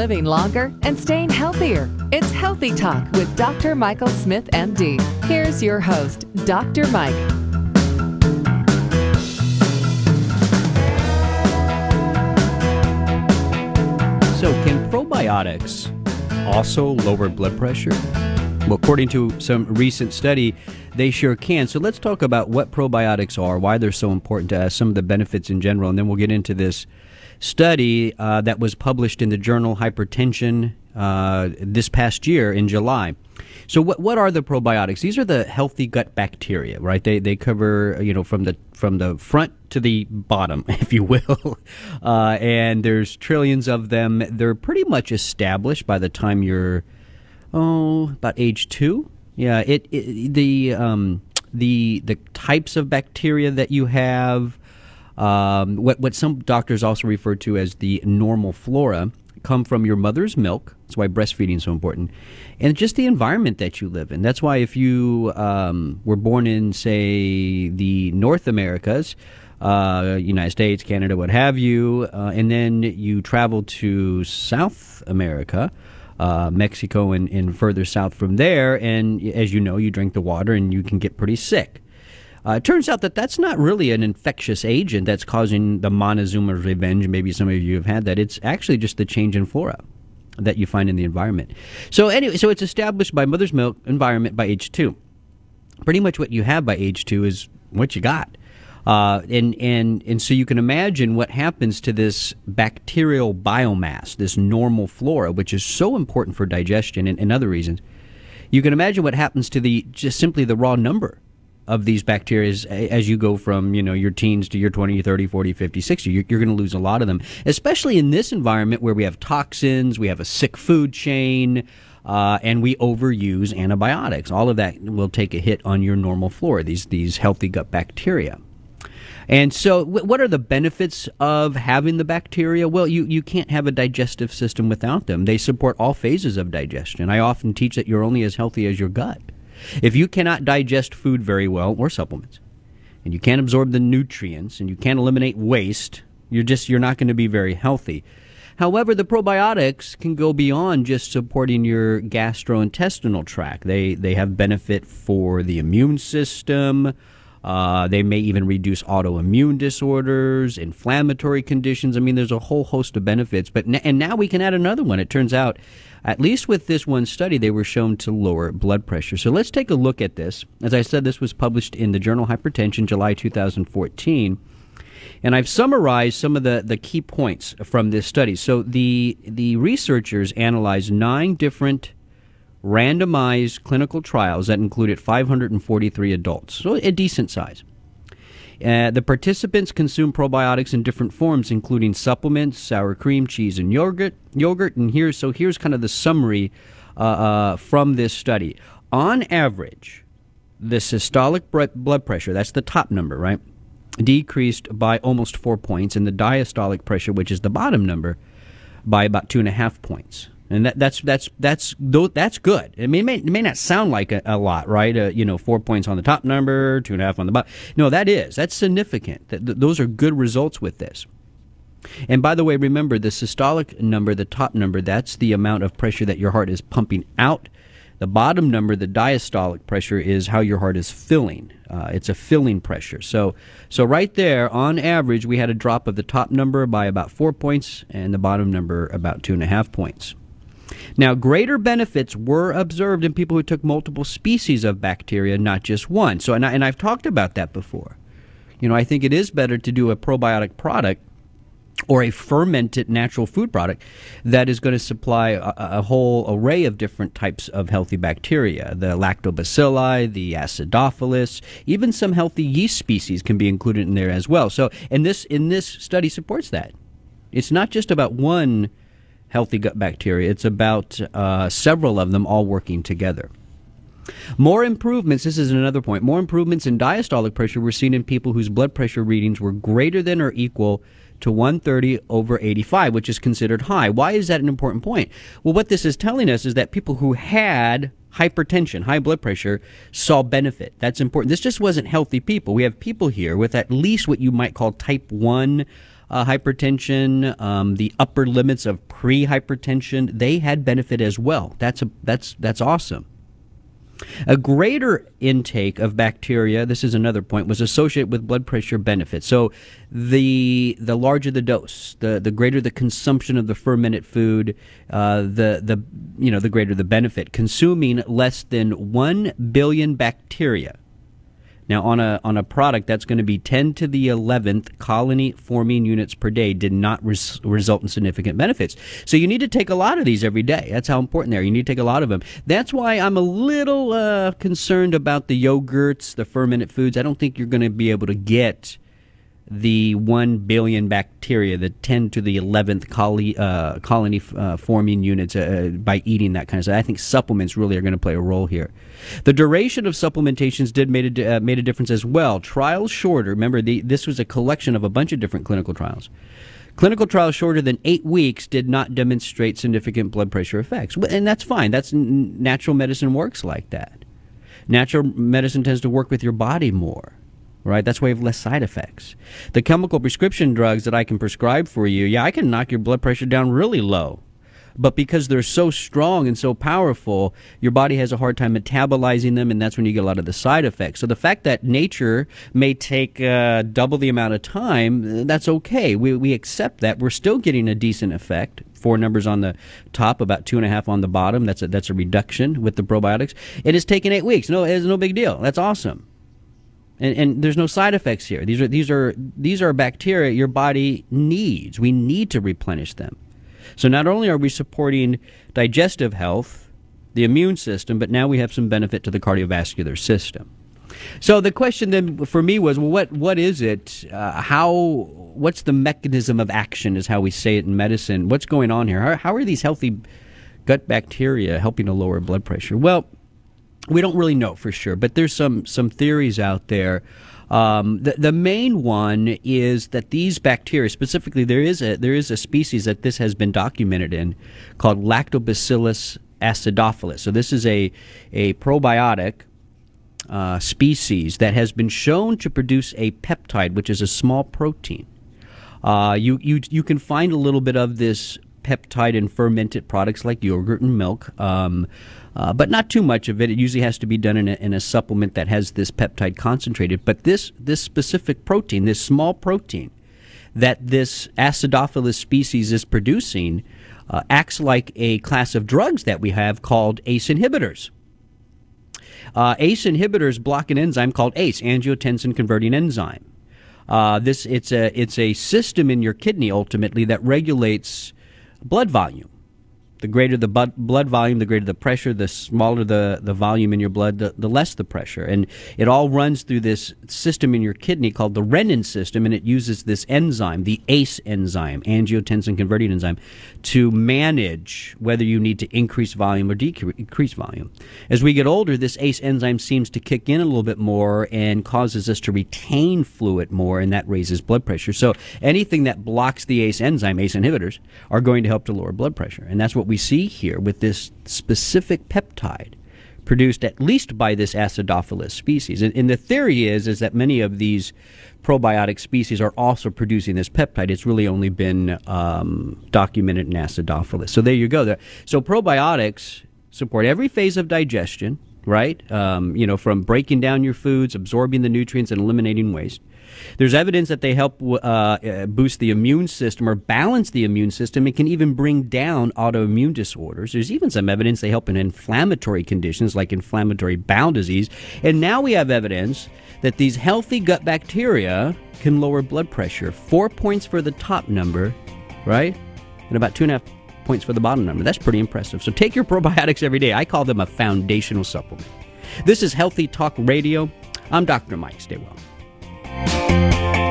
living longer and staying healthier. It's Healthy Talk with Dr. Michael Smith, MD. Here's your host, Dr. Mike. So, can probiotics also lower blood pressure? Well, according to some recent study, they sure can. So let's talk about what probiotics are, why they're so important to us, some of the benefits in general, and then we'll get into this study that was published in the journal Hypertension this past year in July. So what are the probiotics? These are the healthy gut bacteria, right? They cover, from the front to the bottom, if you will. And there's trillions of them. They're pretty much established by the time you're about age 2. Yeah, the types of bacteria that you have, what some doctors also refer to as the normal flora, come from your mother's milk. That's why breastfeeding is so important. And just the environment that you live in. That's why if you were born in, say, the North Americas, United States, Canada, what have you, and then you travel to South America, Mexico and further south from there, and as you know, you drink the water and you can get pretty sick. It turns out that that's not really an infectious agent that's causing the Montezuma's revenge. Maybe some of you have had that. It's actually just the change in flora that you find in the environment. So anyway, so it's established by mother's milk environment by age 2. Pretty much what you have by age 2 is what you got. And so you can imagine what happens to this bacterial biomass, this normal flora, which is so important for digestion and other reasons. You can imagine what happens to just simply the raw number of these bacteria as you go from, your teens to your 20, 30, 40, 50, 60. You're going to lose a lot of them, especially in this environment where we have toxins, we have a sick food chain, and we overuse antibiotics. All of that will take a hit on your normal flora, these healthy gut bacteria. And so what are the benefits of having the bacteria? Well, you can't have a digestive system without them. They support all phases of digestion. I often teach that you're only as healthy as your gut. If you cannot digest food very well, or supplements, and you can't absorb the nutrients, and you can't eliminate waste, you're not going to be very healthy. However, the probiotics can go beyond just supporting your gastrointestinal tract. They have benefit for the immune system. They may even reduce autoimmune disorders, inflammatory conditions. I mean, there's a whole host of benefits. And now we can add another one. It turns out, at least with this one study, they were shown to lower blood pressure. So let's take a look at this. As I said, this was published in the journal Hypertension, July 2014. And I've summarized some of the key points from this study. So the researchers analyzed 9 different randomized clinical trials that included 543 adults, so a decent size. The participants consumed probiotics in different forms, including supplements, sour cream, cheese, and yogurt. And here's kind of the summary from this study. On average, the systolic blood pressure, that's the top number, right, decreased by almost 4 points, and the diastolic pressure, which is the bottom number, by about 2.5 points. And that's good. I mean, it may not sound like a lot, right? 4 points on the top number, 2.5 on the bottom. No, that's significant. Those are good results with this. And by the way, remember the systolic number, the top number, that's the amount of pressure that your heart is pumping out. The bottom number, the diastolic pressure, is how your heart is filling. It's a filling pressure. So right there, on average, we had a drop of the top number by about 4 points and the bottom number about 2.5 points. Now, greater benefits were observed in people who took multiple species of bacteria, not just one. So, and I've talked about that before. I think it is better to do a probiotic product or a fermented natural food product that is going to supply a whole array of different types of healthy bacteria. The lactobacilli, the acidophilus, even some healthy yeast species can be included in there as well. So, and this study supports that. It's not just about one healthy gut bacteria. It's about several of them all working together. More improvements, this is another point, more improvements in diastolic pressure were seen in people whose blood pressure readings were greater than or equal to 130/85, which is considered high. Why is that an important point? Well, what this is telling us is that people who had hypertension, high blood pressure, saw benefit. That's important. This just wasn't healthy people. We have people here with at least what you might call type 1 hypertension, the upper limits of pre-hypertension, they had benefit as well. That's awesome. A greater intake of bacteria, this is another point, was associated with blood pressure benefits. So the larger the dose, the greater the consumption of the fermented food, the greater the benefit. Consuming less than 1 billion bacteria. Now, on a product that's going to be 10 to the 11th colony-forming units per day did not result in significant benefits. So you need to take a lot of these every day. That's how important they are. You need to take a lot of them. That's why I'm a little concerned about the yogurts, the fermented foods. I don't think you're going to be able to get the 1 billion bacteria, the 10 to the 11th colony forming units by eating that kind of stuff. I think supplements really are going to play a role here. The duration of supplementations made a difference as well. Trials shorter. Remember, this was a collection of a bunch of different clinical trials. Clinical trials shorter than 8 weeks did not demonstrate significant blood pressure effects. And that's fine. Natural medicine works like that. Natural medicine tends to work with your body more. Right? That's why you have less side effects. The chemical prescription drugs that I can prescribe for you, I can knock your blood pressure down really low. But because they're so strong and so powerful, your body has a hard time metabolizing them, and that's when you get a lot of the side effects. So the fact that nature may take double the amount of time, that's okay. We accept that. We're still getting a decent effect. 4 numbers on the top, about 2.5 on the bottom. That's a reduction with the probiotics. It has taken 8 weeks. No, it's no big deal. That's awesome. And there's no side effects here. These are bacteria your body needs. We need to replenish them. So not only are we supporting digestive health, the immune system, but now we have some benefit to the cardiovascular system. So the question then for me was, well, what is it? What's the mechanism of action is how we say it in medicine. What's going on here? How are these healthy gut bacteria helping to lower blood pressure? Well, we don't really know for sure, but there's some theories out there. The main one is that these bacteria, specifically, there is a species that this has been documented in called Lactobacillus acidophilus. So this is a probiotic species that has been shown to produce a peptide, which is a small protein. You can find a little bit of this peptide in fermented products like yogurt and milk. But not too much of it. It usually has to be done in a supplement that has this peptide concentrated. But this specific protein, this small protein that this acidophilus species is producing, acts like a class of drugs that we have called ACE inhibitors. ACE inhibitors block an enzyme called ACE, angiotensin converting enzyme. It's a system in your kidney ultimately that regulates blood volume. The greater the blood volume, the greater the pressure, the smaller the volume in your blood, the less the pressure. And it all runs through this system in your kidney called the renin system, and it uses this enzyme, the ACE enzyme, angiotensin converting enzyme, to manage whether you need to increase volume or decrease volume. As we get older, this ACE enzyme seems to kick in a little bit more and causes us to retain fluid more, and that raises blood pressure. So anything that blocks the ACE enzyme, ACE inhibitors, are going to help to lower blood pressure. And that's what we see here with this specific peptide produced at least by this acidophilus species. And the theory is that many of these probiotic species are also producing this peptide. It's really only been documented in acidophilus. So there you go. So probiotics support every phase of digestion, right? From breaking down your foods, absorbing the nutrients, and eliminating waste. There's evidence that they help boost the immune system or balance the immune system. It can even bring down autoimmune disorders. There's even some evidence they help in inflammatory conditions like inflammatory bowel disease. And now we have evidence that these healthy gut bacteria can lower blood pressure. 4 points for the top number, right? And about 2.5 points for the bottom number. That's pretty impressive. So take your probiotics every day. I call them a foundational supplement. This is Healthy Talk Radio. I'm Dr. Mike. Stay well.